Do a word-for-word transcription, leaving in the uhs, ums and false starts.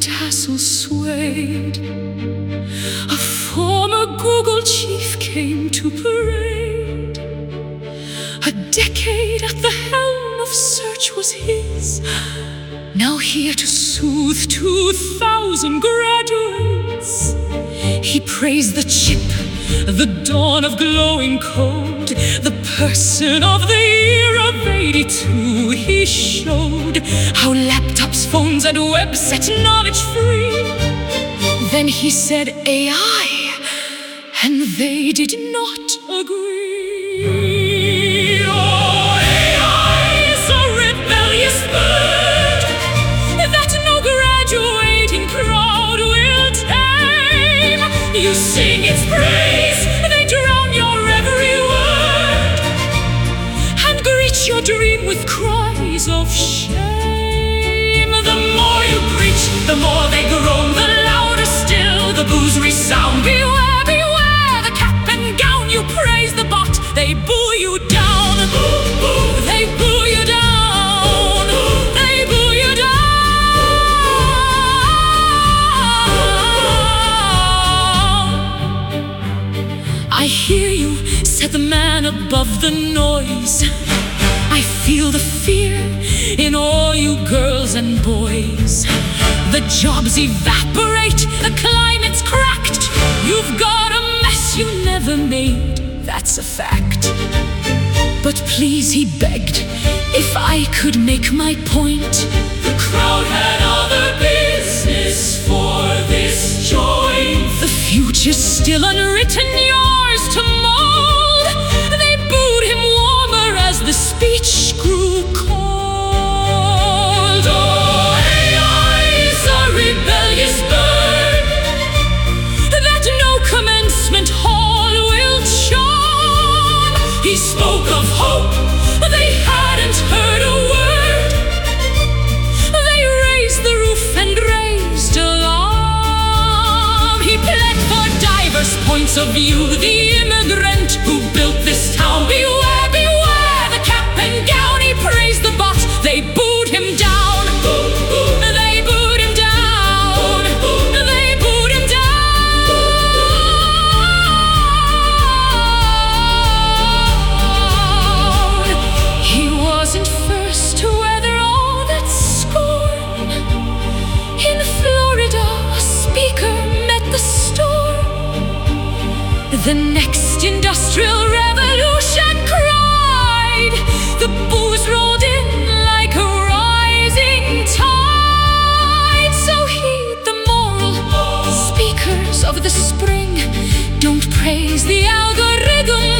tassels swayed. A former Google chief came to parade. A decade at the helm of search was his. Now here to soothe two thousand graduates, he praised the chip, the dawn of glowing code, the person of the year of eighty-two. He showed how laptops, phones, and web set knowledge free. Then he said A I, and they did not agree. Oh, A I is a rebellious bird that no graduating crowd will tame. You sing its praise, they drown your every word, and greet your dream with cries of shame. The more you preach, the more they groan, the louder still the boos resound. Beware, beware, the cap and gown. You praise the bot, they boo you down. Boo, boo. They boo you down. Boo, they boo you down. I hear you, said the man above the noise. I feel the fear in all you girls and boys. The jobs evaporate, the climate's cracked. You've got a mess you never made, that's a fact. But please, he begged, if I could make my point. The crowd had other business for this joint. The future's still unwritten, yours to mold. They booed him warmer as the speech grew cold. Oh, A I is a rebellious bird that no commencement hall will charm. He spoke of hope, they hadn't heard a word. They raised the roof and raised alarm. He pled for diverse points of view, the immigrant who built this town. Beware, beware, the cap and gown. He praised the bot, they booed him down. They booed him down. They booed him down. He wasn't first to weather all that scorn. In Florida, a speaker met the storm. The next industrial revolution cried. The booze rolled in like a rising tide. So heed the moral, speakers of the spring. Don't praise the algorithm